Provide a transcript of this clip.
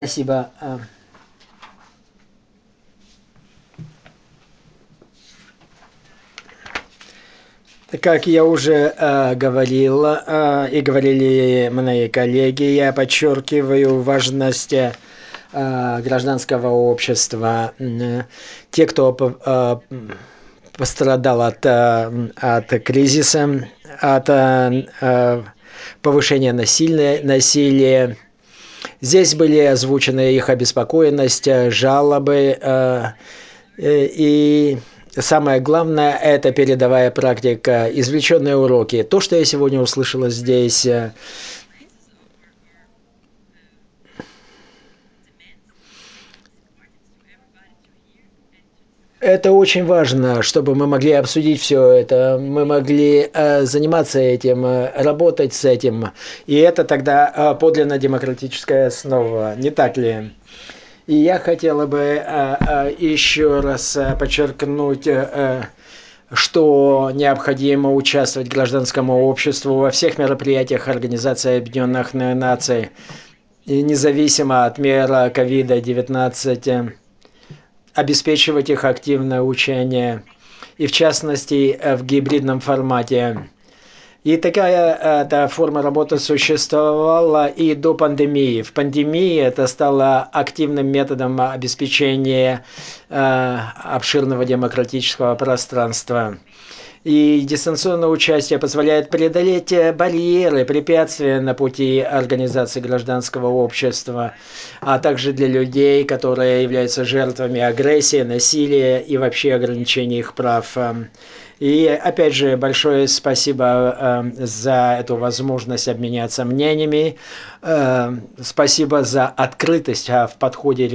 Спасибо. Как я уже говорил, и говорили мои коллеги, я подчеркиваю важность гражданского общества. Те, кто пострадал от кризиса, от повышения насилия. Здесь были озвучены их обеспокоенность, жалобы, и самое главное – это передовая практика, извлеченные уроки. То, что я сегодня услышала здесь, это очень важно, чтобы мы могли обсудить все это, мы могли заниматься этим, работать с этим. И это тогда подлинно демократическая основа, не так ли? И я хотела бы еще раз подчеркнуть, что необходимо участвовать гражданскому обществу во всех мероприятиях Организации Объединенных Наций, и независимо от мера COVID-19, обеспечивать их активное учение, и в частности в гибридном формате. И такая форма работы существовала и до пандемии. В пандемии это стало активным методом обеспечения обширного демократического пространства. И дистанционное участие позволяет преодолеть барьеры, препятствия на пути организации гражданского общества, а также для людей, которые являются жертвами агрессии, насилия и вообще ограничения их прав. И опять же, большое спасибо за эту возможность обменяться мнениями. Спасибо за открытость в подходе